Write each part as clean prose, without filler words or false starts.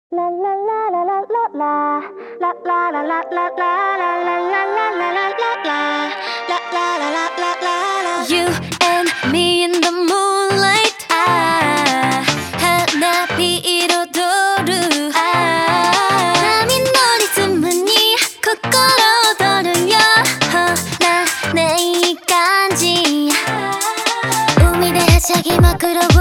La la la la la la la la la la la la la la la la la la la la. You and me in the moonlight. 하나비彩る波のリズムに心躍るよ。ほらねいい感じ。海ではしゃぎまくろう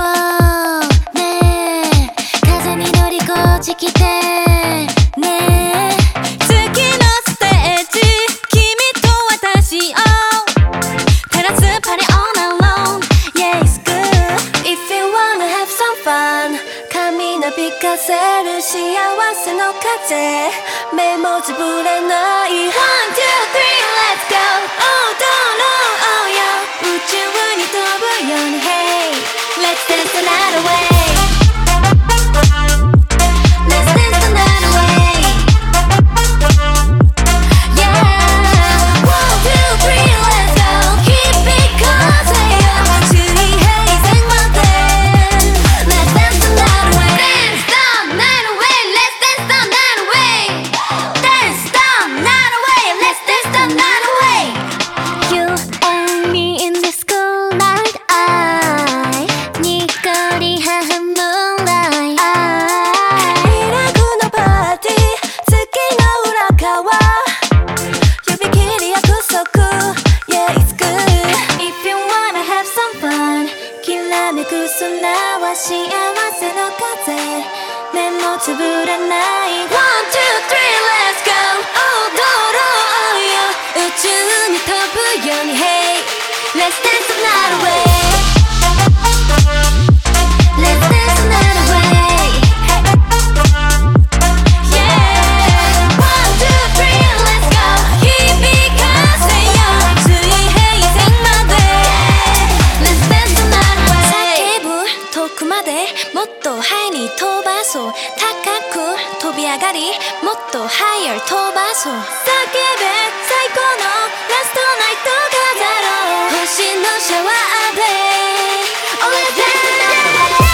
ね。風に乗りこちきてね。次のステージ君と私を照らすパリ all alone. Yeah, it's good if you wanna have some fun. 髪なびかせる幸せの風。目もつぶれない One, two, three, let's go. Oh, don't know, oh yeah. 宇宙に飛ぶように Hey, let's dance the night away. Let's dance the night away. Yeah. One, two, three, let's go. Keep it close, yeah. 주의해 이 생활들. Let's dance the night away. Dance the night away. Let's dance the night away. Dance the night away. Let's dance the night away. You and me in this cool night. I にっこりはmoonlight. イラクのパーティー月の裏側指切り約束 Yeah, it's good if you wanna have some fun. きらめく空は幸せの風。目もつぶらない One, two, three, let's go. Oh, ドローよ宇宙に飛ぶように Hey, let's dance the night away. Let's dance the night away. Yeah. One, two, three, let's go. 희비가세요. 주의해 이 생만들. Let's dance the night away. 叫ぶ遠くまでもっとハイに飛ばそう。高く飛び上がりもっとhigher飛ばそう。叫べ最高のラストナイト飾ろう。星のシャワーで Oh, let's dance the night away.